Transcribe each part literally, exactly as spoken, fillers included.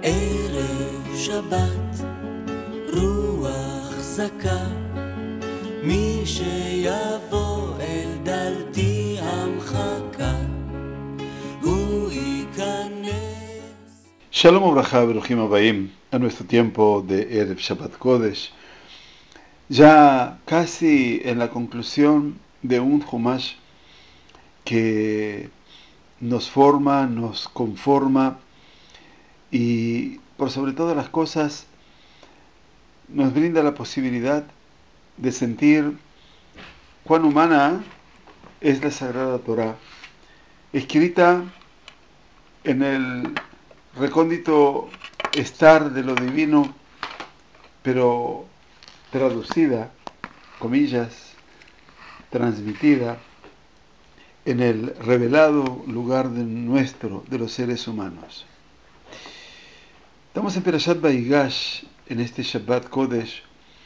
ערב שבת, רוח זכה, מי שיבוא אל דלתי המחכה, הוא ייכנס. Shalom Obraja, Beruchim Abayim, a nuestro tiempo de Erev Shabbat Kodesh, ya casi en la conclusión de un Humash que nos forma, nos conforma y por sobre todas las cosas nos brinda la posibilidad de sentir cuán humana es la Sagrada Torá, escrita en el recóndito estar de lo divino, pero traducida, comillas, transmitida en el revelado lugar de nuestro, de los seres humanos. Estamos en Perashat Vayigash, en este Shabbat Kodesh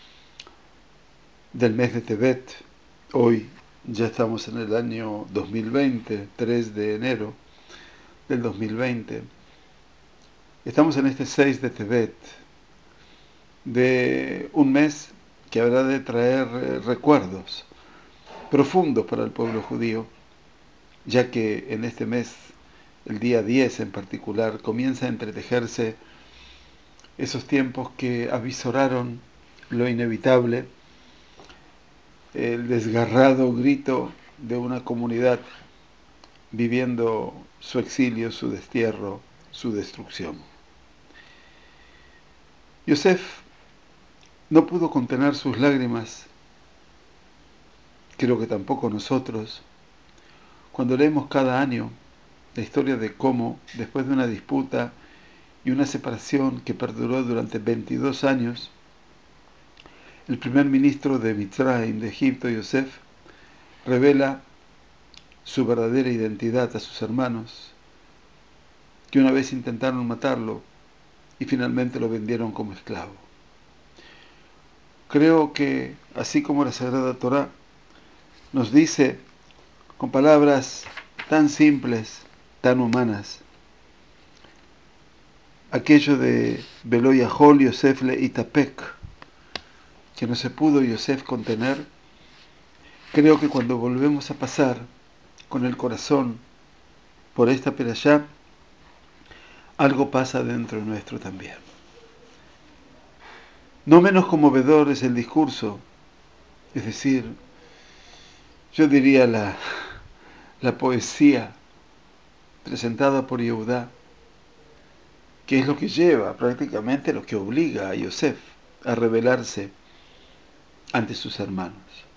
del mes de Tevet. Hoy ya estamos en el año dos mil veinte, tres de enero del dos mil veinte. Estamos en este seis de Tevet, de un mes que habrá de traer recuerdos profundos para el pueblo judío, ya que en este mes, el día diez en particular, comienza a entretejerse esos tiempos que avisoraron lo inevitable, el desgarrado grito de una comunidad viviendo su exilio, su destierro, su destrucción. Yosef no pudo contener sus lágrimas, creo que tampoco nosotros, cuando leemos cada año la historia de cómo, después de una disputa y una separación que perduró durante veintidós años, el primer ministro de Mitzrayim, de Egipto, Yosef, revela su verdadera identidad a sus hermanos, que una vez intentaron matarlo y finalmente lo vendieron como esclavo. Creo que, así como la Sagrada Torá nos dice con palabras tan simples, tan humanas, aquello de Velo yahol Yosef le itapek, que no se pudo Yosef contener, creo que cuando volvemos a pasar con el corazón por esta perashá, algo pasa dentro nuestro también. No menos conmovedor es el discurso, es decir, yo diría la, la poesía presentada por Yehudá, que es lo que lleva, prácticamente lo que obliga a Yosef a rebelarse ante sus hermanos.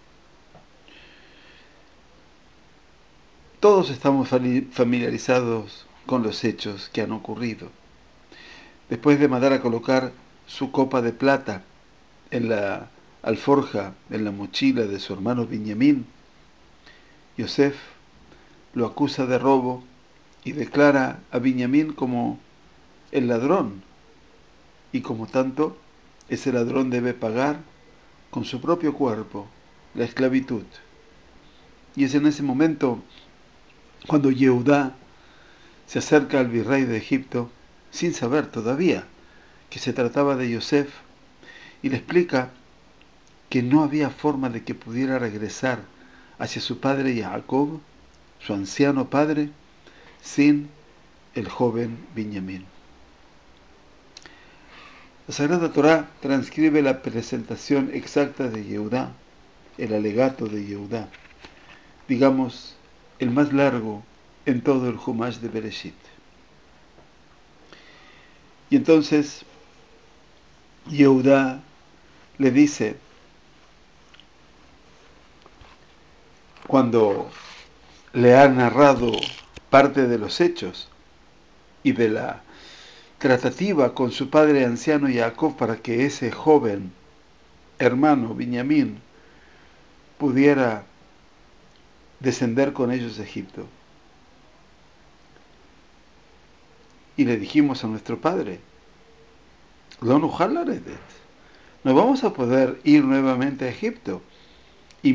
Todos estamos familiarizados con los hechos que han ocurrido. Después de mandar a colocar su copa de plata en la alforja, en la mochila de su hermano Binyamin, Yosef lo acusa de robo y declara a Binyamin como el ladrón, y como tanto, ese ladrón debe pagar con su propio cuerpo la esclavitud. Y es en ese momento cuando Yehudá se acerca al virrey de Egipto, sin saber todavía que se trataba de Yosef, y le explica que no había forma de que pudiera regresar hacia su padre Jacob, su anciano padre, sin el joven Binyamin. La Sagrada Torá transcribe la presentación exacta de Yehudá, el alegato de Yehudá, digamos, el más largo en todo el Humash de Bereshit. Y entonces Yehudá le dice, cuando le ha narrado parte de los hechos y de la tratativa con su padre anciano Jacob para que ese joven hermano Binyamin pudiera descender con ellos a Egipto. Y le dijimos a nuestro padre, no vamos a poder ir nuevamente a Egipto. Y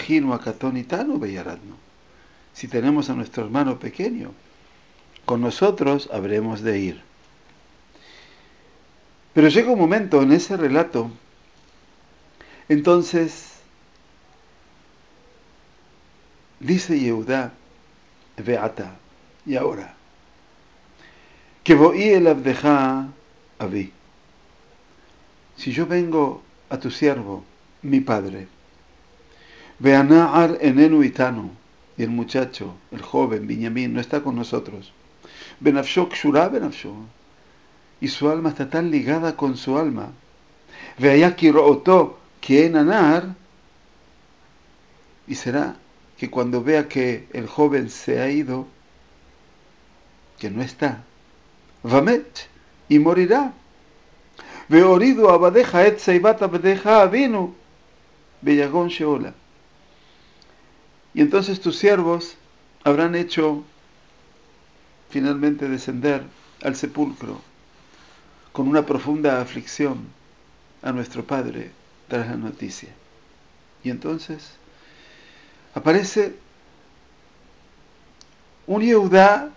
si tenemos a nuestro hermano pequeño, con nosotros habremos de ir. Pero llega un momento en ese relato, entonces dice Yehudá, Ve'ata, y ahora, que voy el abdeja avi. Si yo vengo a tu siervo, mi padre, Ve'ana'ar enenu itanu, y el muchacho, el joven, Binyamin, no está con nosotros. Benafsho kshura benafsho, y su alma está tan ligada con su alma. Ve'aya kiro'oto kienanar, y será que cuando vea que el joven se ha ido, que no está, Vamet, y morirá. Veorido abadeja et seibat abadeja avinu, Beyagón sheola. Y entonces tus siervos habrán hecho finalmente descender al sepulcro con una profunda aflicción a nuestro padre tras la noticia. Y entonces aparece un Yehudá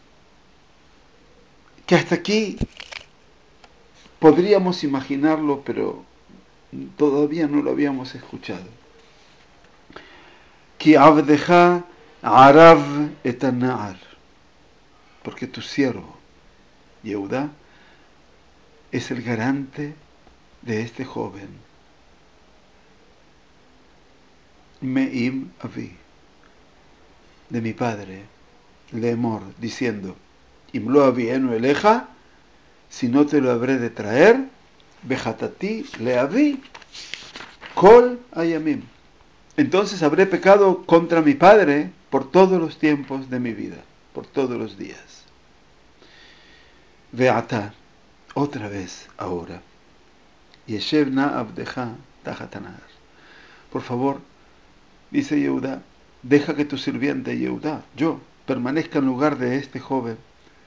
que hasta aquí podríamos imaginarlo, pero todavía no lo habíamos escuchado. Ki abdeja arav et anar, porque tu siervo, Yehudá, es el garante de este joven. Me'im avi, de mi padre, Lemor, diciendo, Imlo avienu eleja, si no te lo habré de traer, Bejatati le avi, kol ayamim. Entonces habré pecado contra mi padre por todos los tiempos de mi vida, por todos los días. Ve'ata, otra vez ahora. Yeshev na abdeja tajatanar. Por favor, dice Yehudá, deja que tu sirviente Yehudá, yo, permanezca en lugar de este joven,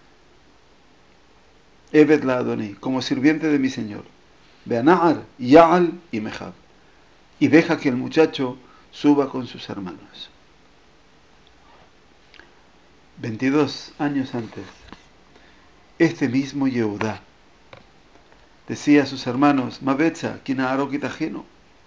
Ebed la Adoní, como sirviente de mi Señor. Be'ana'ar, Ya'al y Mejab. Y deja que el muchacho suba con sus hermanos. veintidós años antes, este mismo Yehudá decía a sus hermanos, Mabetza, Kina'aro Kitajino.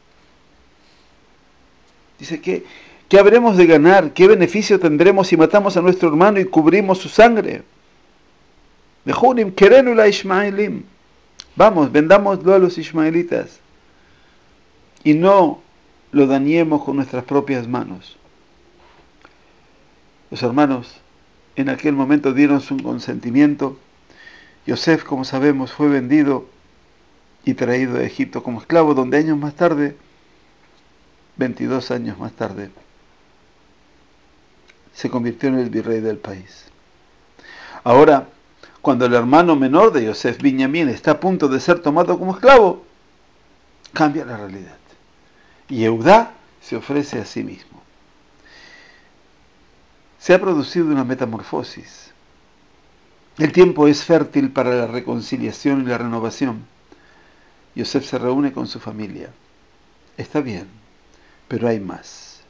Dice que, ¿qué habremos de ganar? ¿Qué beneficio tendremos si matamos a nuestro hermano y cubrimos su sangre? Mejunim kerenu la Ishmaelim. Vamos, vendámoslo a los ismaelitas y no lo dañemos con nuestras propias manos. Los hermanos en aquel momento dieron su consentimiento. Yosef, como sabemos, fue vendido y traído a Egipto como esclavo, donde años más tarde, veintidós años más tarde, se convirtió en el virrey del país. Ahora, cuando el hermano menor de Yosef, Binyamin, está a punto de ser tomado como esclavo, cambia la realidad. Y Yehudá se ofrece a sí mismo. Se ha producido una metamorfosis. El tiempo es fértil para la reconciliación y la renovación. Yosef se reúne con su familia. Está bien, pero hay más.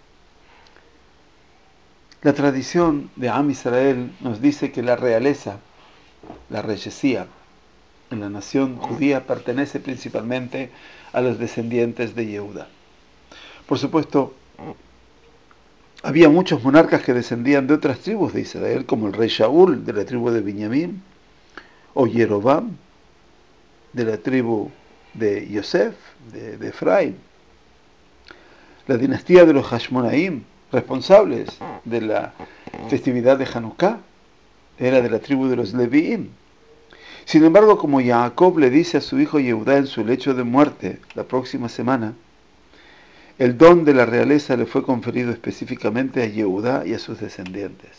La tradición de Am Israel nos dice que la realeza, la reyesía en la nación judía pertenece principalmente a los descendientes de Yehudá. Por supuesto, había muchos monarcas que descendían de otras tribus de Israel, como el rey Shaul de la tribu de Binyamin, o Yerobam de la tribu de Yosef, de, de Efraín. La dinastía de los Hashmonaim, responsables de la festividad de Hanukkah, era de la tribu de los Leviim. Sin embargo, como Jacob le dice a su hijo Yehudá en su lecho de muerte la próxima semana, el don de la realeza le fue conferido específicamente a Yehudá y a sus descendientes.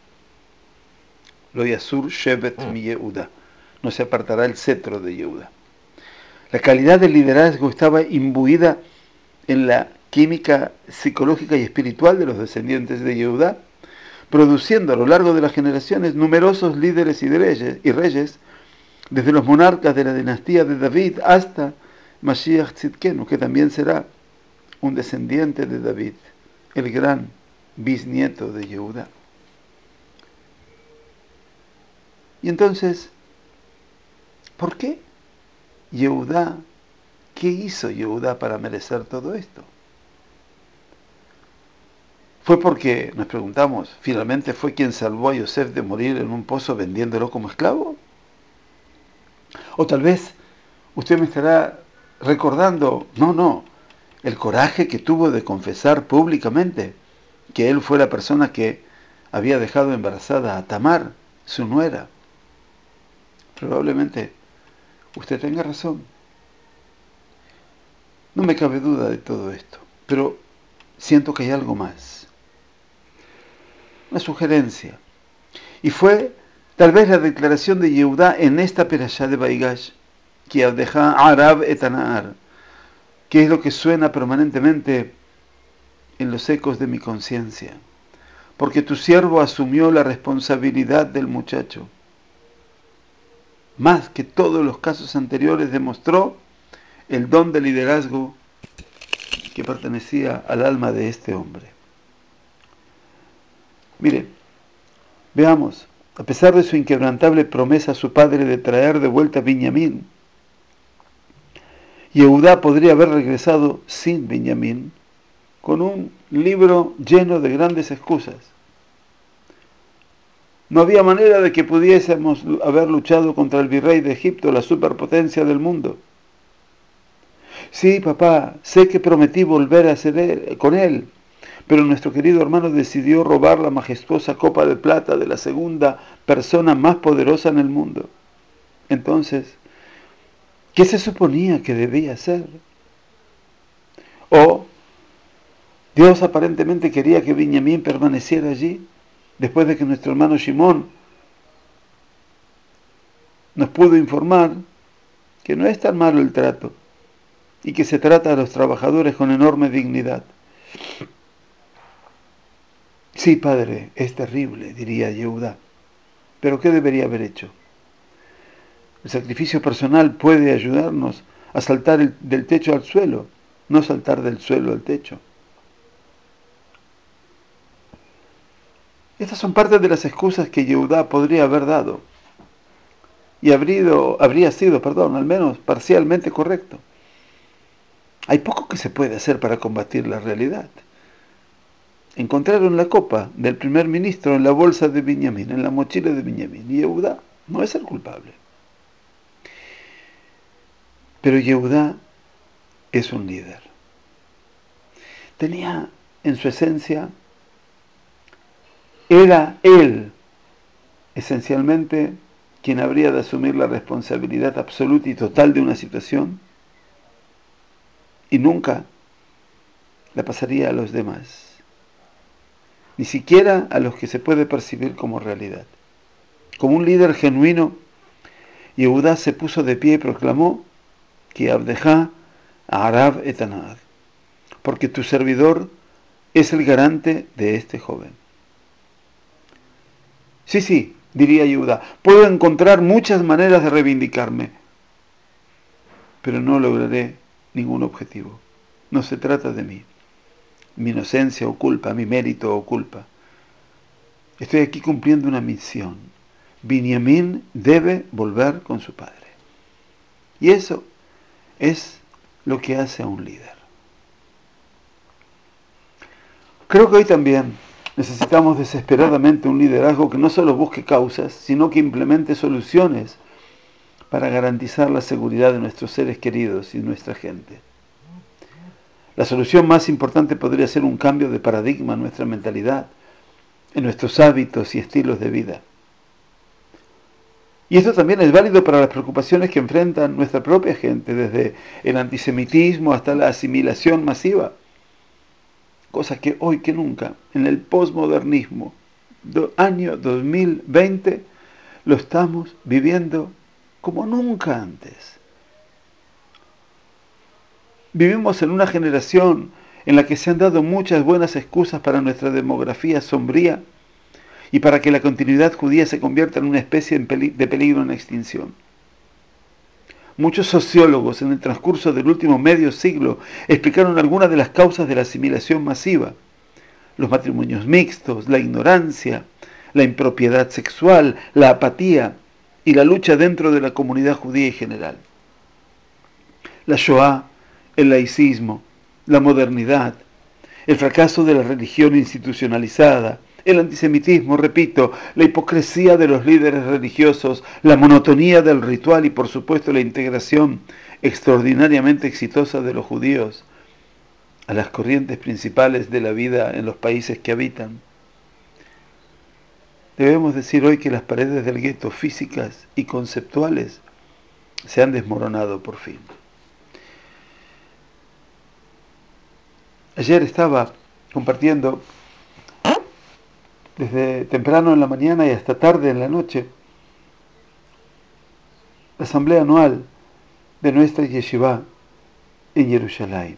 Lo yasur shevet mi Yehudá, no se apartará el cetro de Yehudá. La calidad del liderazgo estaba imbuida en la química psicológica y espiritual de los descendientes de Yehudá, produciendo a lo largo de las generaciones numerosos líderes y reyes, y reyes desde los monarcas de la dinastía de David hasta Mashiach Tzidkenu, que también será un descendiente de David, el gran bisnieto de Yehudá. Y entonces, ¿por qué? Yehudá, ¿qué hizo Yehudá para merecer todo esto? ¿Fue porque, nos preguntamos, finalmente fue quien salvó a Yosef de morir en un pozo vendiéndolo como esclavo? O tal vez usted me estará recordando, no, no, el coraje que tuvo de confesar públicamente que él fue la persona que había dejado embarazada a Tamar, su nuera. Probablemente usted tenga razón. No me cabe duda de todo esto, pero siento que hay algo más. Una sugerencia. Y fue tal vez la declaración de Yehudá en esta perashá de Baigash, que Abdeja Arab etanaar, que es lo que suena permanentemente en los ecos de mi conciencia. Porque tu siervo asumió la responsabilidad del muchacho. Más que todos los casos anteriores demostró el don de liderazgo que pertenecía al alma de este hombre. Mire, veamos, a pesar de su inquebrantable promesa a su padre de traer de vuelta a Binyamin, Yehudá podría haber regresado sin Binyamin, con un libro lleno de grandes excusas. No había manera de que pudiésemos haber luchado contra el virrey de Egipto, la superpotencia del mundo. Sí, papá, sé que prometí volver a ser él, con él, pero nuestro querido hermano decidió robar la majestuosa copa de plata de la segunda persona más poderosa en el mundo. Entonces, ¿qué se suponía que debía hacer? O Dios aparentemente quería que Binyamin permaneciera allí, después de que nuestro hermano Shimón nos pudo informar que no es tan malo el trato y que se trata a los trabajadores con enorme dignidad. Sí, padre, es terrible, diría Yehudá, pero ¿qué debería haber hecho? El sacrificio personal puede ayudarnos a saltar el, del techo al suelo, no saltar del suelo al techo. Estas son partes de las excusas que Yehudá podría haber dado y habría, habría sido, perdón, al menos parcialmente correcto. Hay poco que se puede hacer para combatir la realidad. Encontraron la copa del primer ministro en la bolsa de Binyamin, en la mochila de Binyamin, y Yehudá no es el culpable. Pero Yehudá es un líder. Tenía en su esencia, era él esencialmente quien habría de asumir la responsabilidad absoluta y total de una situación y nunca la pasaría a los demás, ni siquiera a los que se puede percibir como realidad. Como un líder genuino, Yehudá se puso de pie y proclamó que Abdeja Arab etanaar, porque tu servidor es el garante de este joven. Sí, sí, diría Yehudá, puedo encontrar muchas maneras de reivindicarme, pero no lograré ningún objetivo. No se trata de mí, mi inocencia o culpa, mi mérito o culpa. Estoy aquí cumpliendo una misión. Binyamin debe volver con su padre. Y eso es lo que hace a un líder. Creo que hoy también necesitamos desesperadamente un liderazgo que no solo busque causas, sino que implemente soluciones para garantizar la seguridad de nuestros seres queridos y nuestra gente. La solución más importante podría ser un cambio de paradigma en nuestra mentalidad, en nuestros hábitos y estilos de vida. Y esto también es válido para las preocupaciones que enfrentan nuestra propia gente, desde el antisemitismo hasta la asimilación masiva. Cosa que hoy que nunca, en el posmodernismo, do, año dos mil veinte, lo estamos viviendo como nunca antes. Vivimos en una generación en la que se han dado muchas buenas excusas para nuestra demografía sombría y para que la continuidad judía se convierta en una especie de peligro en extinción. Muchos sociólogos en el transcurso del último medio siglo explicaron algunas de las causas de la asimilación masiva: los matrimonios mixtos, la ignorancia, la impropiedad sexual, la apatía y la lucha dentro de la comunidad judía en general. la Shoah, el laicismo, la modernidad, el fracaso de la religión institucionalizada, el antisemitismo, repito, la hipocresía de los líderes religiosos, la monotonía del ritual y por supuesto la integración extraordinariamente exitosa de los judíos a las corrientes principales de la vida en los países que habitan. Debemos decir hoy que las paredes del gueto físicas y conceptuales se han desmoronado por fin. Ayer estaba compartiendo desde temprano en la mañana y hasta tarde en la noche la asamblea anual de nuestra yeshiva en Jerusalén.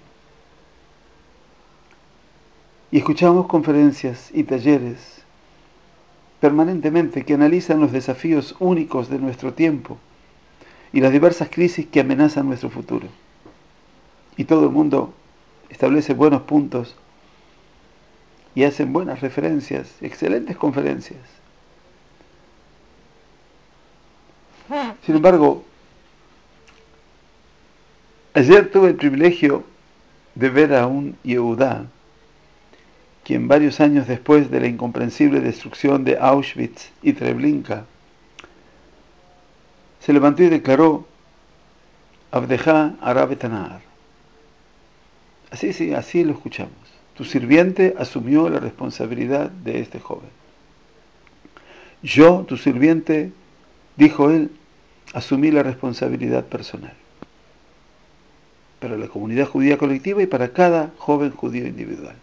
Y escuchamos conferencias y talleres permanentemente que analizan los desafíos únicos de nuestro tiempo y las diversas crisis que amenazan nuestro futuro. Y todo el mundo establece buenos puntos y hacen buenas referencias, excelentes conferencias. Sin embargo, ayer tuve el privilegio de ver a un Yehudá, quien varios años después de la incomprensible destrucción de Auschwitz y Treblinka, se levantó y declaró: Abdejá Ara Betanar. Así, sí, así lo escuchamos. Tu sirviente asumió la responsabilidad de este joven. Yo, tu sirviente, dijo él, asumí la responsabilidad personal para la comunidad judía colectiva y para cada joven judío individual.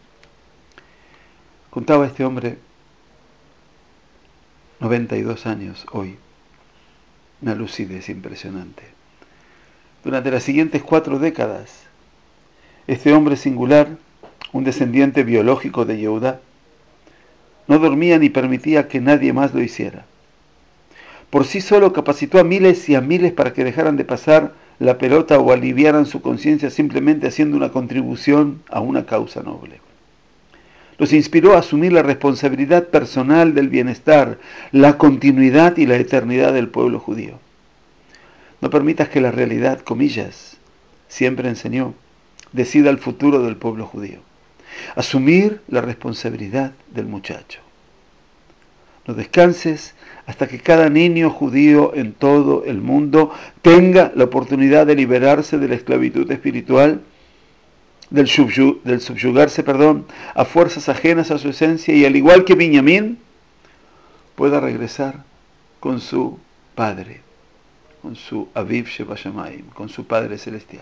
Contaba este hombre, noventa y dos años hoy, una lucidez impresionante. Durante las siguientes cuatro décadas, este hombre singular, un descendiente biológico de Yehudá, no dormía ni permitía que nadie más lo hiciera. Por sí solo capacitó a miles y a miles para que dejaran de pasar la pelota o aliviaran su conciencia simplemente haciendo una contribución a una causa noble. Los inspiró a asumir la responsabilidad personal del bienestar, la continuidad y la eternidad del pueblo judío. No permitas que la realidad, comillas, siempre enseñó, decida el futuro del pueblo judío. Asumir la responsabilidad del muchacho. No descanses hasta que cada niño judío en todo el mundo tenga la oportunidad de liberarse de la esclavitud espiritual, del, subyug, del subyugarse perdón, a fuerzas ajenas a su esencia y al igual que Binyamin, pueda regresar con su Padre, con su Aviv Shebashamayim, con su Padre Celestial.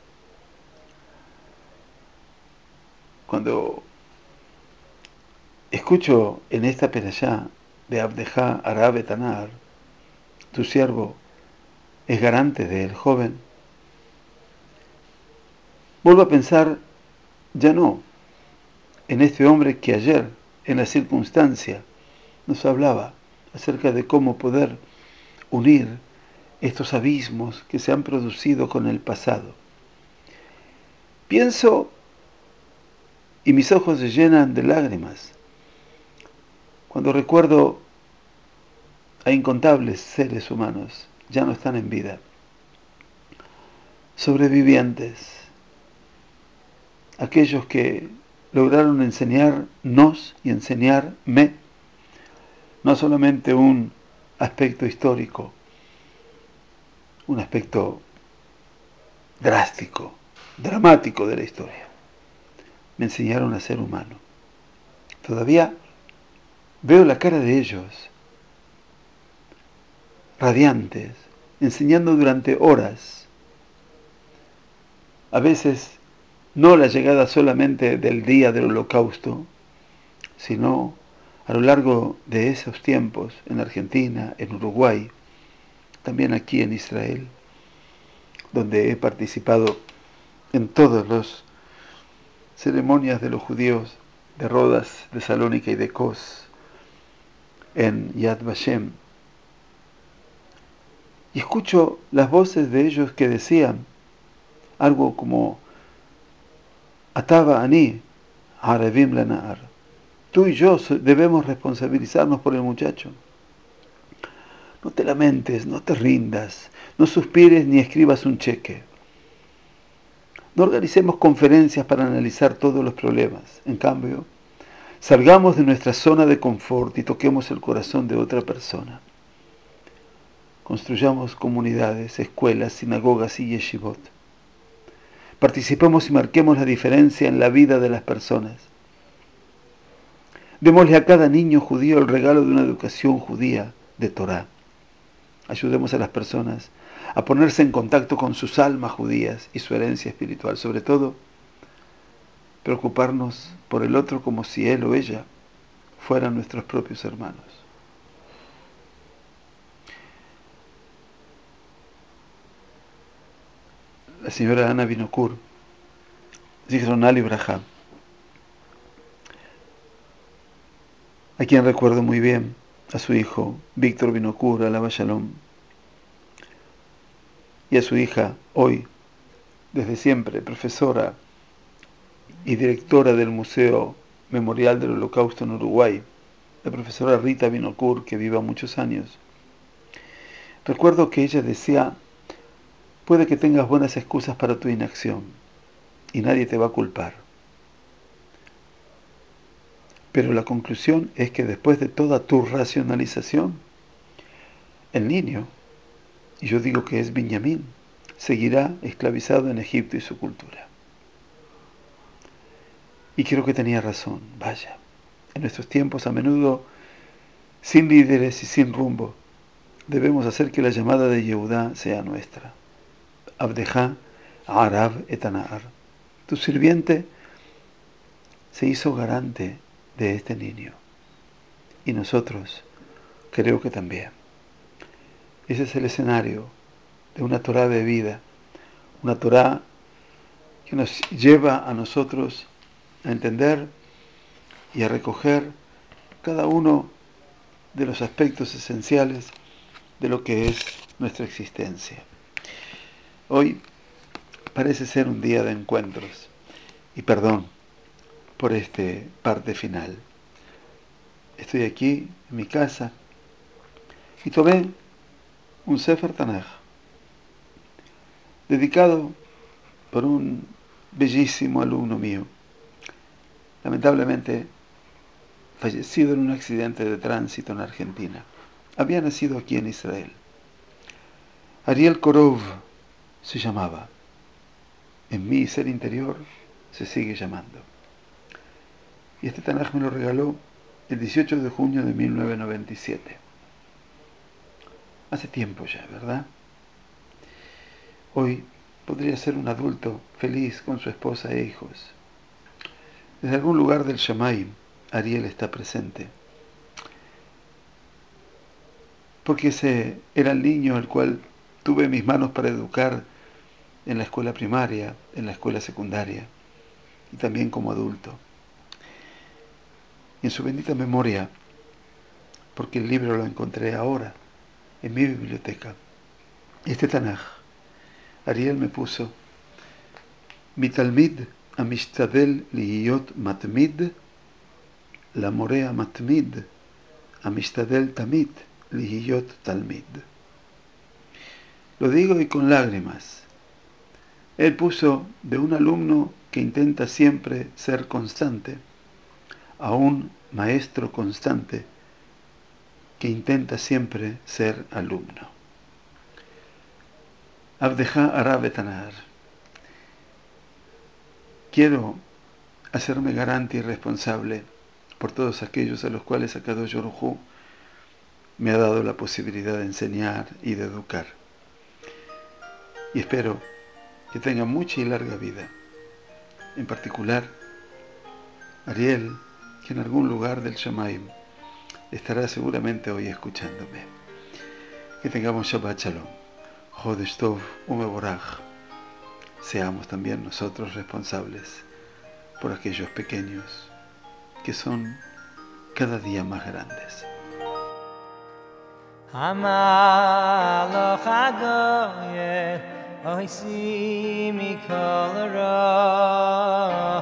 Cuando escucho en esta perashá de Abdejá Ara Betanar, tu siervo es garante del joven, vuelvo a pensar ya no en este hombre que ayer, en la circunstancia, nos hablaba acerca de cómo poder unir estos abismos que se han producido con el pasado. Pienso y mis ojos se llenan de lágrimas cuando recuerdo a incontables seres humanos, ya no están en vida, sobrevivientes, aquellos que lograron enseñarnos y enseñarme no solamente un aspecto histórico, un aspecto drástico, dramático de la historia. Me enseñaron a ser humano. Todavía veo la cara de ellos, radiantes, enseñando durante horas. A veces no la llegada solamente del día del Holocausto, sino a lo largo de esos tiempos en Argentina, en Uruguay, también aquí en Israel, donde he participado en todas las ceremonias de los judíos de Rodas, de Salónica y de Kos, en Yad Vashem. Y escucho las voces de ellos que decían algo como Ataba Ani, Arevim Lanar. Tú y yo debemos responsabilizarnos por el muchacho. No te lamentes, no te rindas, no suspires ni escribas un cheque. No organicemos conferencias para analizar todos los problemas. En cambio, salgamos de nuestra zona de confort y toquemos el corazón de otra persona. Construyamos comunidades, escuelas, sinagogas y yeshivot. Participemos y marquemos la diferencia en la vida de las personas. Démosle a cada niño judío el regalo de una educación judía de Torá. Ayudemos a las personas a ponerse en contacto con sus almas judías y su herencia espiritual. Sobre todo, preocuparnos por el otro como si él o ella fueran nuestros propios hermanos. La señora Ana Binokur, Zichroná Libraja, a quien recuerdo muy bien, a su hijo Víctor Binokur, alaba Shalom, y a su hija, hoy, desde siempre, profesora y directora del Museo Memorial del Holocausto en Uruguay, la profesora Rita Binokur, que viva muchos años. Recuerdo que ella decía: puede que tengas buenas excusas para tu inacción y nadie te va a culpar. Pero la conclusión es que después de toda tu racionalización, el niño, y yo digo que es Benjamín, seguirá esclavizado en Egipto y su cultura. Y creo que tenía razón. Vaya, en nuestros tiempos, a menudo sin líderes y sin rumbo, debemos hacer que la llamada de Yehudá sea nuestra. Abdejá Arab Etanar. Tu sirviente se hizo garante de este niño. Y nosotros, creo que también. Ese es el escenario de una Torá de vida, una Torá que nos lleva a nosotros a entender y a recoger cada uno de los aspectos esenciales de lo que es nuestra existencia. Hoy parece ser un día de encuentros, y perdón por este parte final. Estoy aquí en mi casa y tomé un Sefer Tanaj dedicado por un bellísimo alumno mío, lamentablemente fallecido en un accidente de tránsito en Argentina. Había nacido aquí en Israel. Ariel Korov se llamaba. En mi ser interior se sigue llamando. Y este Tanaj me lo regaló el dieciocho de junio de mil novecientos noventa y siete. Hace tiempo ya, ¿verdad? Hoy podría ser un adulto feliz con su esposa e hijos. Desde algún lugar del Shamayim, Ariel está presente. Porque ese era el niño al cual tuve en mis manos para educar en la escuela primaria, en la escuela secundaria y también como adulto. Y en su bendita memoria, porque el libro lo encontré ahora en mi biblioteca, este Tanaj, Ariel me puso: Mi talmidamishtadel lihiyot matmid, la morea matmidamishtadel tamid lihiyot talmid. Lo digo y con lágrimas. Él puso de un alumno que intenta siempre ser constante a un maestro constante que intenta siempre ser alumno. Abdejá Arab Etanar. Quiero hacerme garante y responsable por todos aquellos a los cuales Akadosh Baruj Hu me ha dado la posibilidad de enseñar y de educar. Y espero que tenga mucha y larga vida. En particular, Ariel, que en algún lugar del Shamayim estará seguramente hoy escuchándome. Que tengamos Shabbat Shalom, Chodesh Tov Umeboraj. Seamos también nosotros responsables por aquellos pequeños que son cada día más grandes. Oisi mikol ra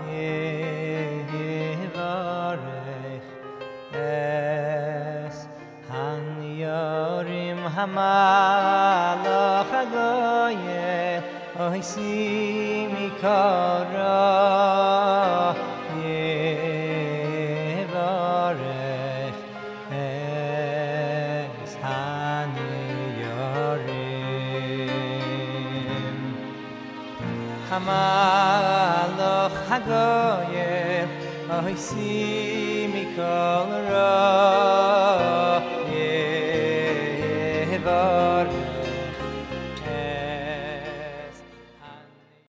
yevarech es han yorim hamalach hagoyel oy si mi kara yevarech es haniyarim Hamalach hagoyim oy si mi kara